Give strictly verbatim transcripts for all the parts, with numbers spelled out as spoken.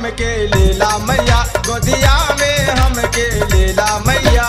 हमके लेला मैया, गोदिया में हमके लेला मैया।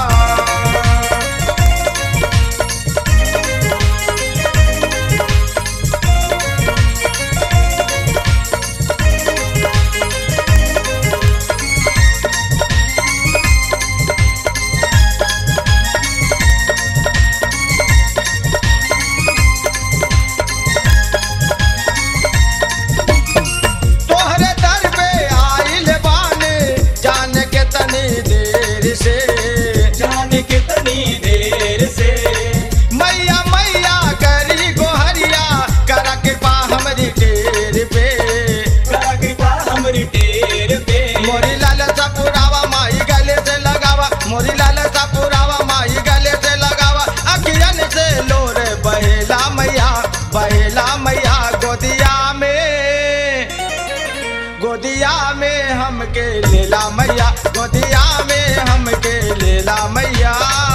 तोहरे दर पे आइल बाने जान के तनी देर से, जान कितनी देर से। मैया मैया करी गोहरिया करा कृपा हमरी टेर पे, करा कृपा हमरी टेर पे। मोरी लाल सा पुरावा माई गले से लगावा, मोरी लाल सा पुरावा माई गले से लगावा। अखियन से लोर बहेला मैया, बहेला मैया गोदिया में, गोदिया में हमके लेला मैया, गोदिया में हमके लेला मैया।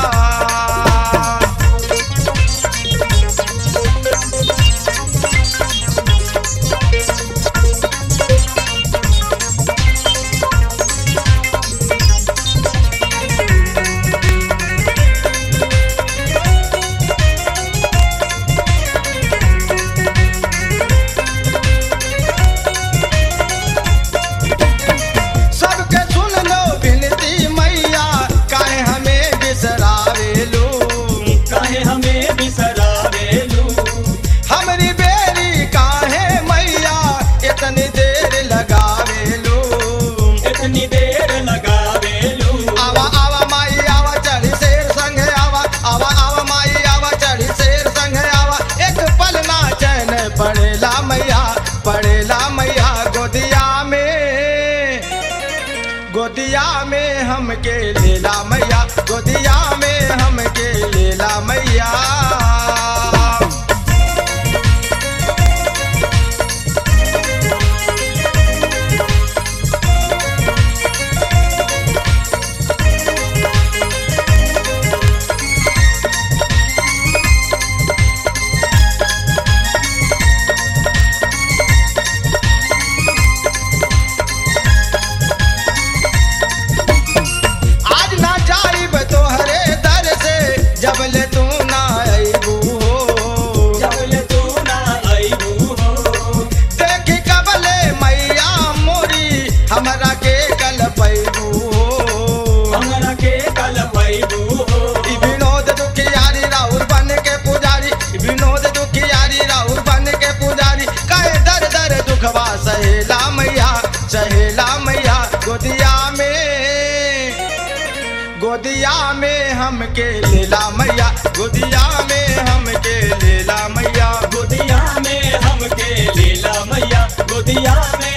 सबके सुन लो विनती मैया, काहे हमें बिसरावेलू, काहे हमें बिसरावेलू। हमरी बेरी काहे मैया इतनी देर लगावेलू। इतनी देर लगावेलू। आवा आवा माई आवा चढ़ी शेर संगे आवा, आवा आवा माई आवा चढ़ी शेर संगे आवा। एक पल ना चैन पड़ेला मैया, पड़ेला मैया गोदिया में, गोदिया में हमके लेला मैया, गोदिया में हमके लेला मैया। आज ना जाइब तोहरे दर से जबले तू ना अइबू हो, जबले तू ना अइबू हो। देखी कबले मैया मोरी हमरा के कल पैबू हो। हमरा के कल पैबू हो। ई विनोद दुखियारी राहुल बन के पुजारी, ई विनोद दुखियारी राहुल बन के पुजारी। कहे दर दर दुखवा सहेला मैया, सहेला मैया गोदिया में, गोदिया में हमके लेला मैया, गोदिया में हमके लेला मैया। गोदिया में हमके लेला मैया, गोदिया में